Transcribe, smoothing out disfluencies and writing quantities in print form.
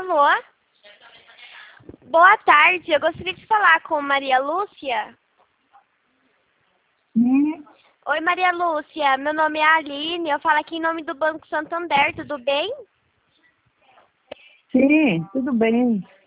Alô? Boa tarde, eu gostaria de falar com Maria Lúcia. Oi, Maria Lúcia, meu nome é Aline, eu falo aqui em nome do Banco Santander, tudo bem? Sim, tudo bem.